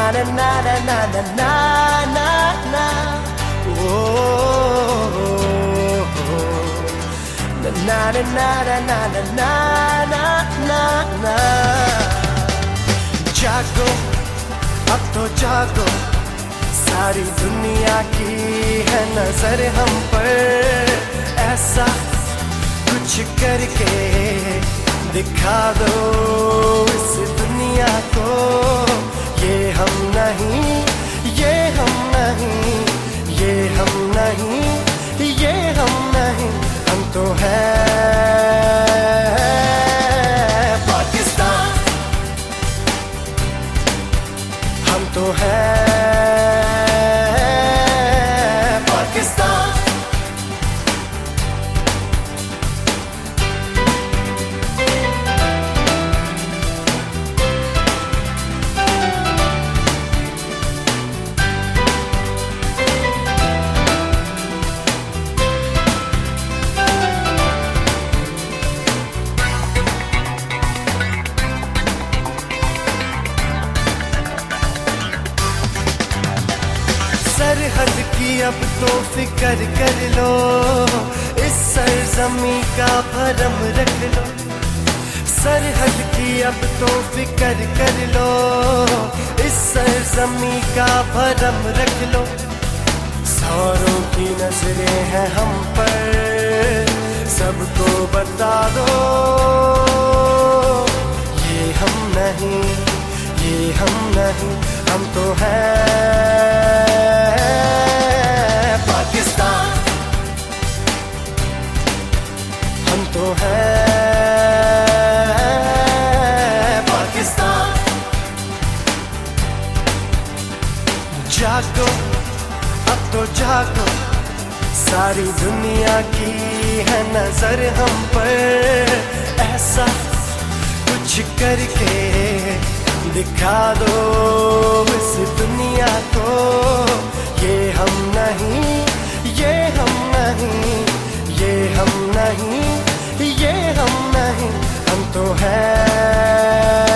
na na na na na na na na. Oh, na na na na na na na na na na. जागो अब तो जागो, सारी दुनिया की है नजर हम पर, ऐसा कुछ करके दिखा दो इस दुनिया को। ये हम नहीं, ये हम नहीं, ये हम नहीं, ये हम नहीं, हम तो हैं पाकिस्तान, हम तो हैं पाकिस्तान। सरहद की अब तो फिक्र कर लो, इस सरजमी का भरम रख लो। सरहद की अब तो फिक्र कर लो, इस सरजमी का भरम रख लो। सारों की नजरें हैं हम पर, सबको बता दो ये हम नहीं, ये हम नहीं, हम तो हैं पाकिस्तान, हम तो हैं पाकिस्तान। जागो अब तो जागो, सारी दुनिया की है नजर हम पर, ऐसा कुछ करके दिखा दो इस दुनिया को। ये हम नहीं, ये हम नहीं, ये हम नहीं, ये हम नहीं, हम तो हैं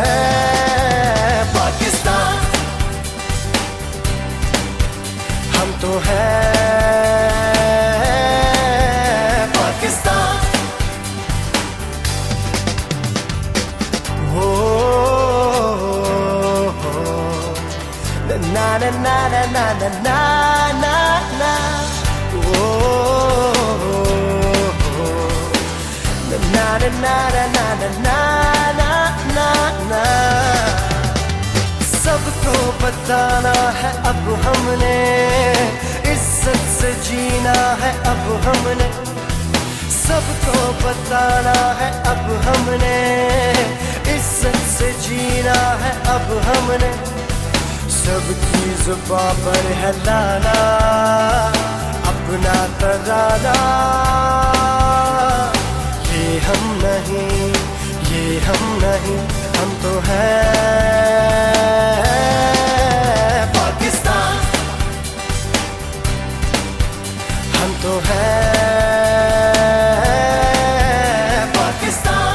पाकिस्तान, हम तो हैं Pakistan. Na na na na na na na na na. Oh, na na na na na na na na na. सबको बताना है अब हमने, इज्जत से जीना है अब हमने। सबको बताना है अब हमने, इज्जत से जीना है अब हमने। सबकी जुबां पर है लाना अपना तराना। ये हम नहीं, ये हम नहीं, हम तो हैं पाकिस्तान, हम तो हैं पाकिस्तान।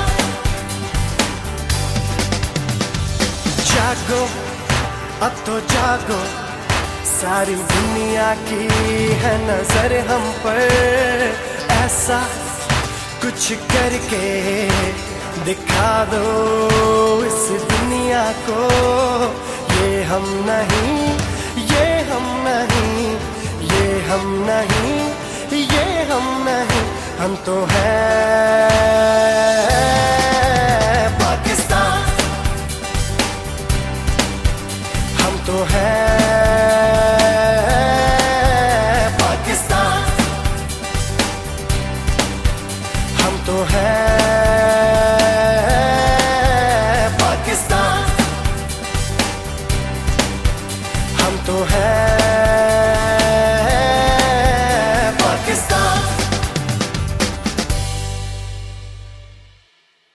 जागो अब तो जागो, सारी दुनिया की है नजर हम पर, ऐसा कुछ करके दिखा दो इस दुनिया को। ये हम नहीं, ये हम नहीं, ये हम नहीं, ये हम नहीं, हम तो हैं